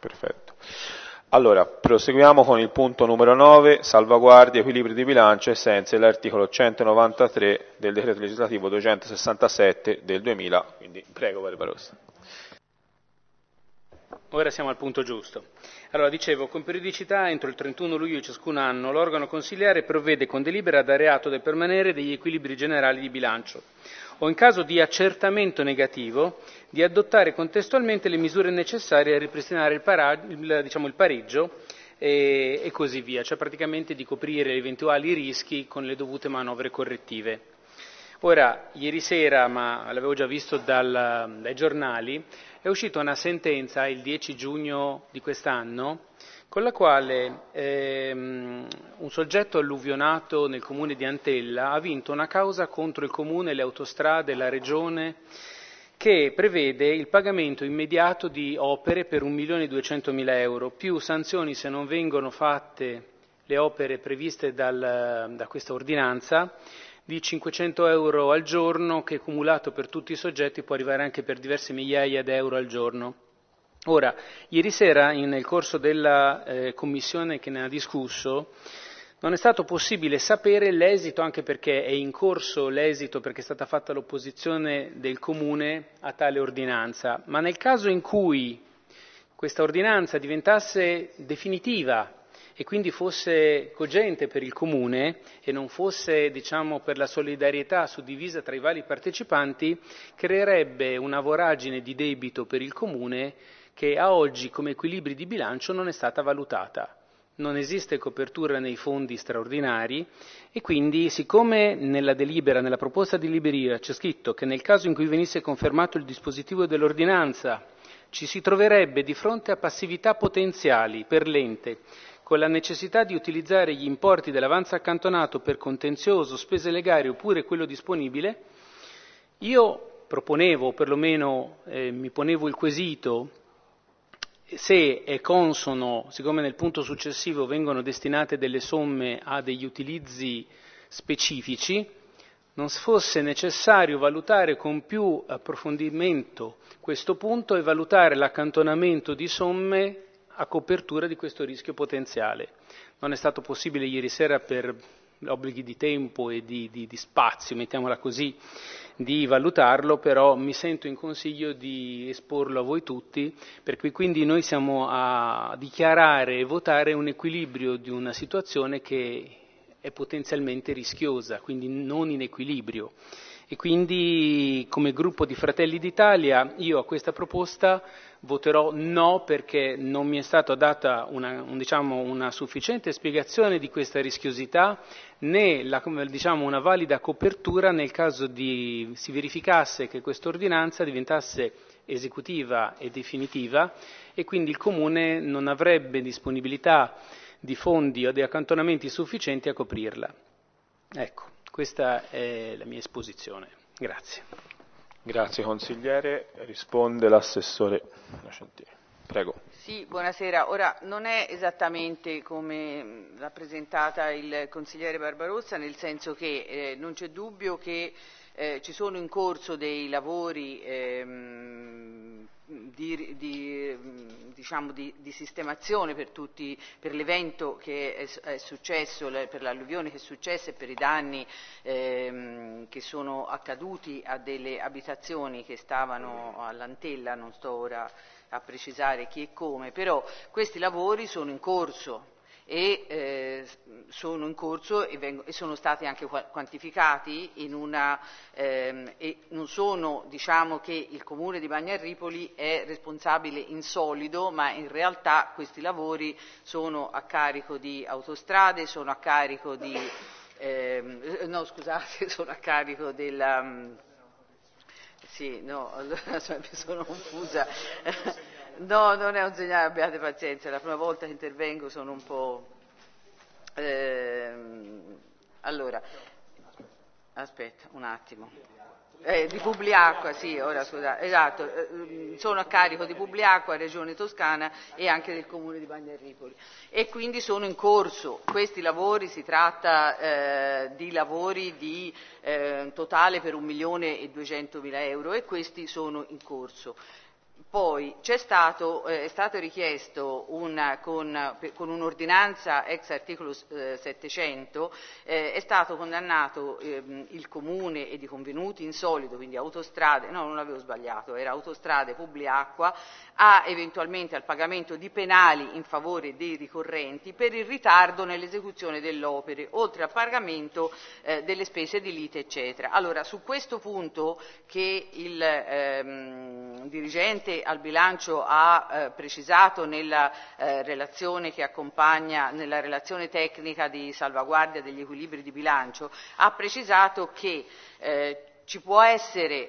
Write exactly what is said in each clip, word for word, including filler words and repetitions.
Perfetto. Allora, proseguiamo con il punto numero nove, salvaguardia e equilibrio di bilancio ai sensi dell'articolo centonovantatré del decreto legislativo duecentosessantasette del duemila. Quindi prego, Barbarossa. Ora siamo al punto giusto. Allora, dicevo, con periodicità entro il trentuno luglio di ciascun anno l'organo consiliare provvede con delibera a dare atto del permanere degli equilibri generali di bilancio o, in caso di accertamento negativo, di adottare contestualmente le misure necessarie a ripristinare il, para- il, diciamo, il pareggio e, e così via, cioè praticamente di coprire eventuali rischi con le dovute manovre correttive. Ora, ieri sera, ma l'avevo già visto dal, dai giornali, è uscita una sentenza il dieci giugno di quest'anno con la quale ehm, un soggetto alluvionato nel comune di Antella ha vinto una causa contro il comune, le autostrade, la regione, che prevede il pagamento immediato di opere per un milione e duecentomila euro, più sanzioni se non vengono fatte le opere previste dal, da questa ordinanza, di cinquecento euro al giorno, che cumulato per tutti i soggetti può arrivare anche per diverse migliaia di euro al giorno. Ora, ieri sera, in, nel corso della eh, commissione che ne ha discusso, non è stato possibile sapere l'esito, anche perché è in corso l'esito, perché è stata fatta l'opposizione del Comune a tale ordinanza, ma nel caso in cui questa ordinanza diventasse definitiva e quindi fosse cogente per il Comune e non fosse, diciamo, per la solidarietà suddivisa tra i vari partecipanti, creerebbe una voragine di debito per il Comune che a oggi come equilibri di bilancio non è stata valutata. Non esiste copertura nei fondi straordinari e quindi, siccome nella delibera, nella proposta di delibera c'è scritto che nel caso in cui venisse confermato il dispositivo dell'ordinanza ci si troverebbe di fronte a passività potenziali per l'ente, con la necessità di utilizzare gli importi dell'avanzo accantonato per contenzioso, spese legali oppure quello disponibile, io proponevo, o perlomeno eh, mi ponevo il quesito, se è consono, siccome nel punto successivo vengono destinate delle somme a degli utilizzi specifici, non fosse necessario valutare con più approfondimento questo punto e valutare l'accantonamento di somme a copertura di questo rischio potenziale. Non è stato possibile ieri sera per obblighi di tempo e di, di, di spazio, mettiamola così, di valutarlo, però mi sento in consiglio di esporlo a voi tutti, per cui quindi noi siamo a dichiarare e votare un equilibrio di una situazione che è potenzialmente rischiosa, quindi non in equilibrio. E quindi come gruppo di Fratelli d'Italia io a questa proposta voterò no, perché non mi è stata data una, un, diciamo, una sufficiente spiegazione di questa rischiosità, né la, diciamo, una valida copertura nel caso di, si verificasse che questa ordinanza diventasse esecutiva e definitiva e quindi il Comune non avrebbe disponibilità di fondi o di accantonamenti sufficienti a coprirla. Ecco, questa è la mia esposizione. Grazie. Grazie consigliere. Risponde l'assessore Nocentini. Prego. Sì, buonasera. Ora, non è esattamente come l'ha presentata il consigliere Barbarossa, nel senso che eh, non c'è dubbio che eh, ci sono in corso dei lavori ehm, di, di, diciamo di, di sistemazione per, tutti, per l'evento che è, è successo, per l'alluvione che è successa e per i danni ehm, che sono accaduti a delle abitazioni che stavano all'Antella, non sto ora a precisare chi e come, però questi lavori sono in corso e eh, sono in corso e, vengo, e sono stati anche quantificati in una ehm, e non sono, diciamo che il Comune di Bagnarripoli è responsabile in solido, ma in realtà questi lavori sono a carico di Autostrade, sono a carico di ehm, no scusate, sono a carico della um, sì, no, allora mi sono confusa. No, non è un segnale, abbiate pazienza, è la prima volta che intervengo, sono un po'... Ehm, allora, aspetta un attimo. Eh, di Publiacqua, sì, ora scusate, esatto, eh, sono a carico di Publiacqua, Regione Toscana e anche del Comune di Bagnarripoli e quindi sono in corso questi lavori, si tratta eh, di lavori di eh, totale per un milione e duecentomila euro e questi sono in corso. Poi c'è stato, eh, è stato richiesto una, con, con un'ordinanza ex articolo eh, settecento, eh, è stato condannato eh, il Comune ed i convenuti in solido, quindi autostrade, no non avevo sbagliato, era autostrade, Publiacqua, a eventualmente al pagamento di penali in favore dei ricorrenti per il ritardo nell'esecuzione delle opere, oltre al pagamento eh, delle spese di lite eccetera. Allora su questo punto che il ehm, dirigente al bilancio ha eh, precisato nella eh, relazione che accompagna, nella relazione tecnica di salvaguardia degli equilibri di bilancio, ha precisato che eh, ci può essere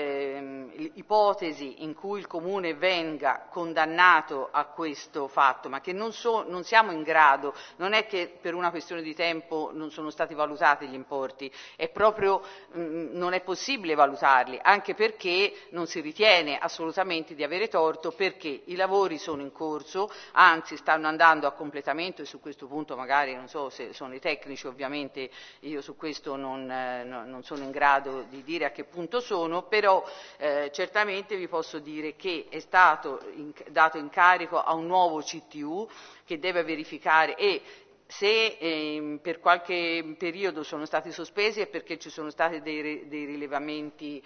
l'ipotesi in cui il Comune venga condannato a questo fatto, ma che non, so, non siamo in grado, non è che per una questione di tempo non sono stati valutati gli importi, è proprio mh, non è possibile valutarli, anche perché non si ritiene assolutamente di avere torto, perché i lavori sono in corso, anzi stanno andando a completamento e su questo punto magari non so se sono i tecnici, ovviamente io su questo non, eh, non sono in grado di dire a che punto sono, però eh, certamente vi posso dire che è stato in, dato incarico a un nuovo C T U che deve verificare e se eh, per qualche periodo sono stati sospesi è perché ci sono stati dei, dei rilevamenti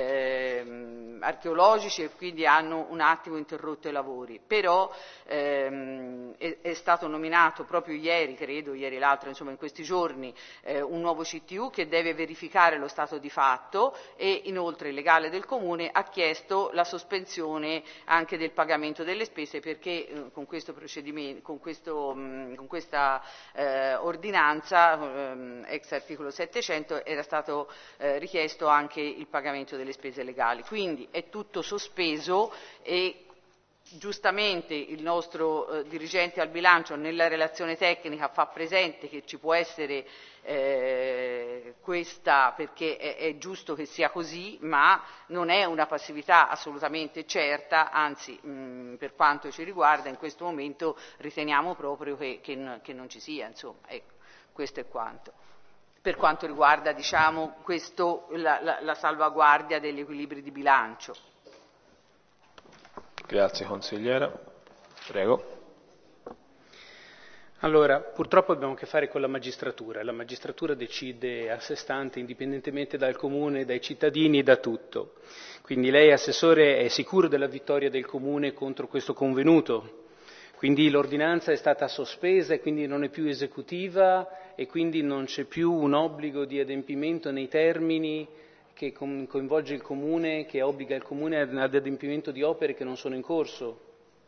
eh, archeologici e quindi hanno un attimo interrotto i lavori, però ehm, è, è stato nominato proprio ieri, credo, ieri l'altro, insomma in questi giorni, eh, un nuovo C T U che deve verificare lo stato di fatto e inoltre il legale del Comune ha chiesto la sospensione anche del pagamento delle spese perché eh, con questo procedimento, con, questo, mh, con questa Eh, ordinanza ehm, ex articolo settecento era stato eh, richiesto anche il pagamento delle spese legali, quindi è tutto sospeso e giustamente il nostro eh, dirigente al bilancio nella relazione tecnica fa presente che ci può essere eh, questa, perché è, è giusto che sia così, ma non è una passività assolutamente certa, anzi mh, per quanto ci riguarda in questo momento riteniamo proprio che, che, che non ci sia, insomma, ecco, questo è quanto. Per quanto riguarda diciamo, questo, la, la, la salvaguardia degli equilibri di bilancio. Grazie consigliera. Prego. Allora, purtroppo abbiamo a che fare con la magistratura, la magistratura decide a sé stante, indipendentemente dal comune, dai cittadini e da tutto. Quindi lei, assessore, è sicuro della vittoria del comune contro questo convenuto? Quindi l'ordinanza è stata sospesa e quindi non è più esecutiva e quindi non c'è più un obbligo di adempimento nei termini che coinvolge il comune, che obbliga il comune ad adempimento di opere che non sono in corso.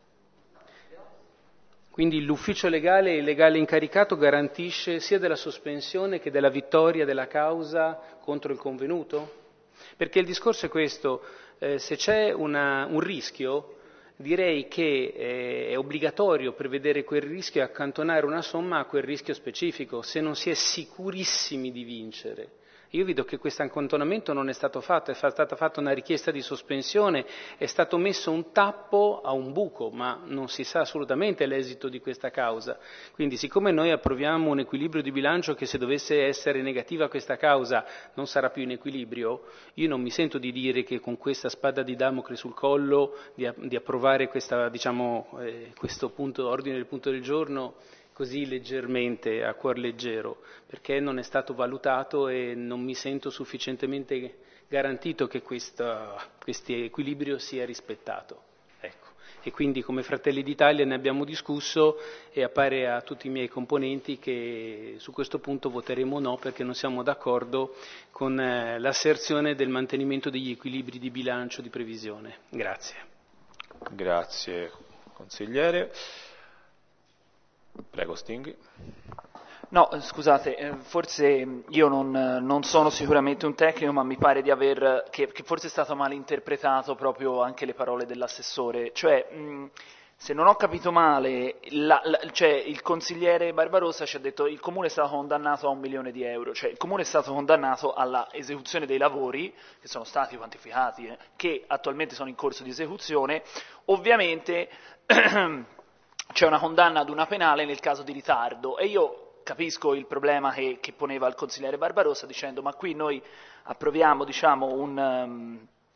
Quindi l'ufficio legale e il legale incaricato garantisce sia della sospensione che della vittoria della causa contro il convenuto? Perché il discorso è questo, eh, se c'è una, un rischio, direi che eh, è obbligatorio prevedere quel rischio e accantonare una somma a quel rischio specifico, se non si è sicurissimi di vincere. Io vedo che questo accantonamento non è stato fatto, è stata fatta una richiesta di sospensione, è stato messo un tappo a un buco, ma non si sa assolutamente l'esito di questa causa. Quindi siccome noi approviamo un equilibrio di bilancio che se dovesse essere negativa questa causa non sarà più in equilibrio, io non mi sento di dire che con questa spada di Damocle sul collo di, di approvare questa, diciamo, eh, questo punto, ordine del punto del giorno così leggermente, a cuor leggero, perché non è stato valutato e non mi sento sufficientemente garantito che questo equilibrio sia rispettato. Ecco. E quindi come Fratelli d'Italia ne abbiamo discusso e appare a tutti i miei componenti che su questo punto voteremo no perché non siamo d'accordo con eh, l'asserzione del mantenimento degli equilibri di bilancio di previsione. Grazie. Grazie consigliere. Prego Stinghi. No, scusate, forse io non, non sono sicuramente un tecnico, ma mi pare di aver, che, che forse è stato malinterpretato proprio anche le parole dell'assessore, cioè mh, se non ho capito male, la, la, cioè, il consigliere Barbarossa ci ha detto che il comune è stato condannato a un milione di euro, cioè il comune è stato condannato alla esecuzione dei lavori, che sono stati quantificati, eh, che attualmente sono in corso di esecuzione, ovviamente c'è una condanna ad una penale nel caso di ritardo e io capisco il problema che, che poneva il consigliere Barbarossa dicendo ma qui noi approviamo diciamo, un, um,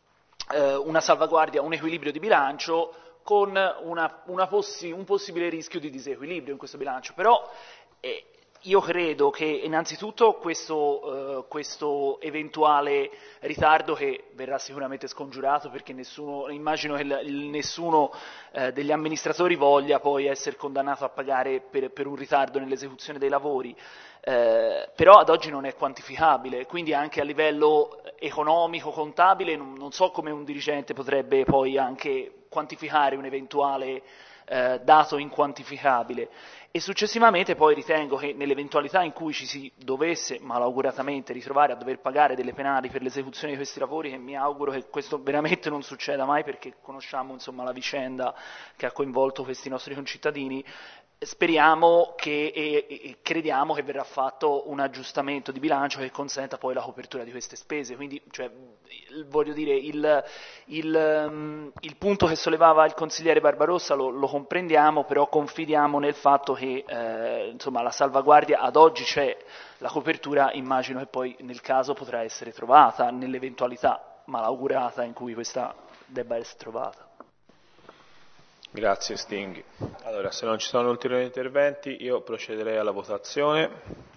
eh, una salvaguardia, un equilibrio di bilancio con una, una possi- un possibile rischio di disequilibrio in questo bilancio. Però eh, io credo che innanzitutto questo, eh, questo eventuale ritardo, che verrà sicuramente scongiurato perché nessuno, immagino che il, il, nessuno eh, degli amministratori voglia poi essere condannato a pagare per, per un ritardo nell'esecuzione dei lavori, eh, però ad oggi non è quantificabile, quindi anche a livello economico, contabile, non, non so come un dirigente potrebbe poi anche quantificare un eventuale eh, dato inquantificabile. E successivamente poi ritengo che nell'eventualità in cui ci si dovesse malauguratamente ritrovare a dover pagare delle penali per l'esecuzione di questi lavori, che mi auguro che questo veramente non succeda mai perché conosciamo insomma la vicenda che ha coinvolto questi nostri concittadini, speriamo che, e, e crediamo che verrà fatto un aggiustamento di bilancio che consenta poi la copertura di queste spese. Quindi, cioè, voglio dire, il, il, um, il punto che sollevava il consigliere Barbarossa lo, lo comprendiamo, però confidiamo nel fatto che eh, insomma, la salvaguardia ad oggi c'è, la copertura immagino che poi nel caso potrà essere trovata, nell'eventualità malaugurata in cui questa debba essere trovata. Grazie Stinghi. Allora, se non ci sono ulteriori interventi, io procederei alla votazione.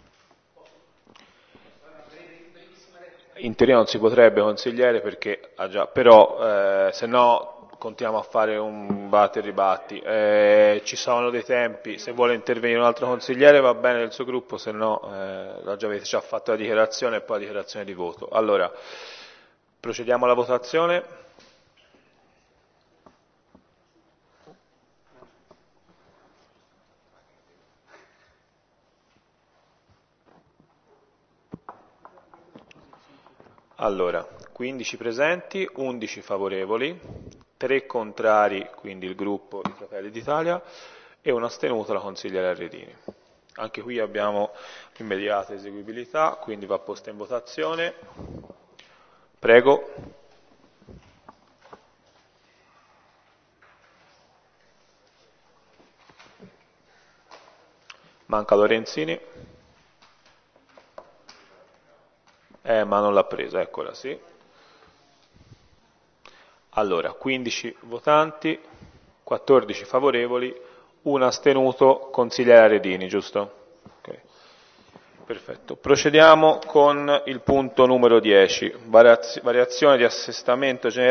In teoria non si potrebbe, consigliere, perché ah già, però eh, se no continuiamo a fare un batti e ribatti. Eh, ci sono dei tempi, se vuole intervenire un altro consigliere va bene del suo gruppo, se no eh, già avete già fatto la dichiarazione e poi la dichiarazione di voto. Allora, procediamo alla votazione. Allora, quindici presenti, undici favorevoli, tre contrari, quindi il gruppo di Fratelli d'Italia, e un astenuto, la consigliera Arredini. Anche qui abbiamo immediata eseguibilità, quindi va posta in votazione. Prego. Manca Lorenzini. Eh, ma non l'ha presa, eccola, sì. Allora, quindici votanti, quattordici favorevoli, un astenuto, consigliere Arredini, giusto? Okay. Perfetto. Procediamo con il punto numero dieci, variazione di assestamento generale